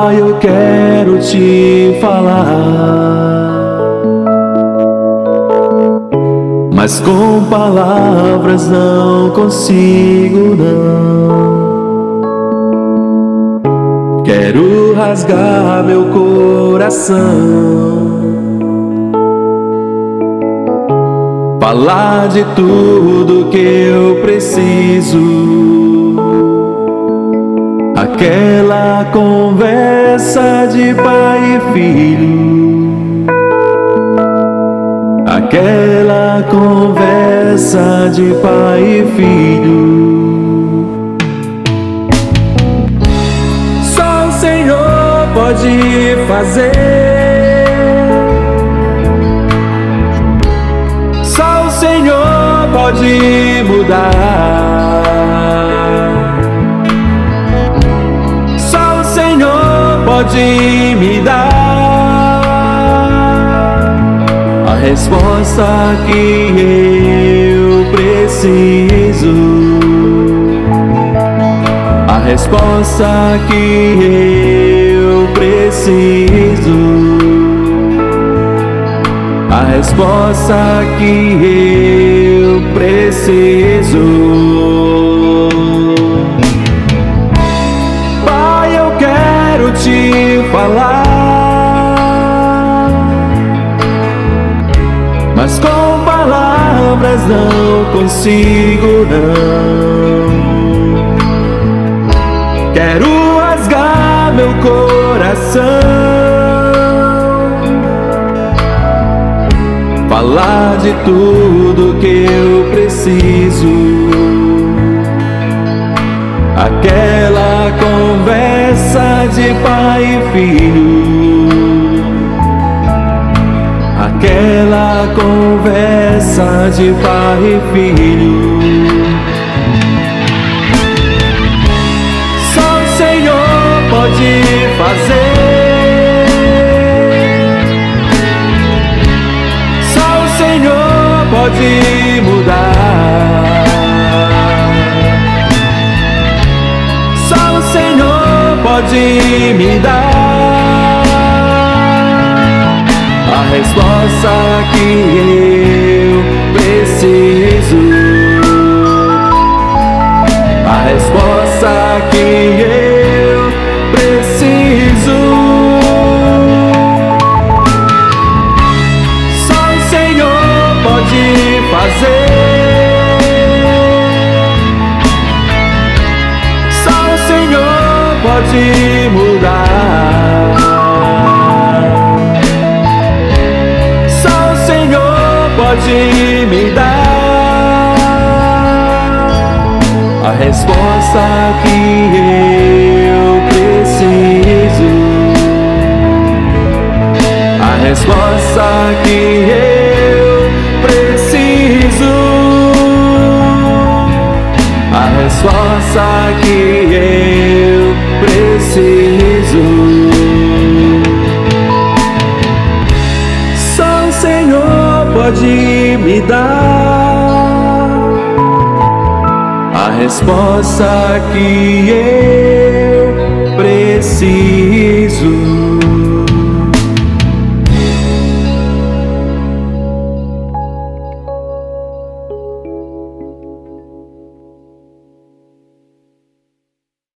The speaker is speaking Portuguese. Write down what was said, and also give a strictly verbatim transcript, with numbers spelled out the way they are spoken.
Pai, eu quero te falar, mas com palavras não consigo não. Quero rasgar meu coração, falar de tudo que eu preciso, aquela conversa de pai e filho, aquela conversa de pai e filho. Só o Senhor pode fazer, só o Senhor pode mudar, só o Senhor pode me dar a resposta que eu preciso, a resposta que eu preciso, a resposta que eu preciso. Pai, eu quero te falar, mas com palavras não consigo não. Quero rasgar meu coração, falar de tudo que eu preciso, aquela conversa de pai e filho, aquela conversa de pai e filho. Só o Senhor pode fazer, só o Senhor pode mudar, só o Senhor pode me dar a resposta que eu preciso, a resposta que eu preciso. Só o Senhor pode fazer, só o Senhor pode mudar, só o Senhor pode me dar a resposta que eu preciso, a resposta que eu preciso, a resposta que eu preciso. Só o Senhor pode me dar a resposta que eu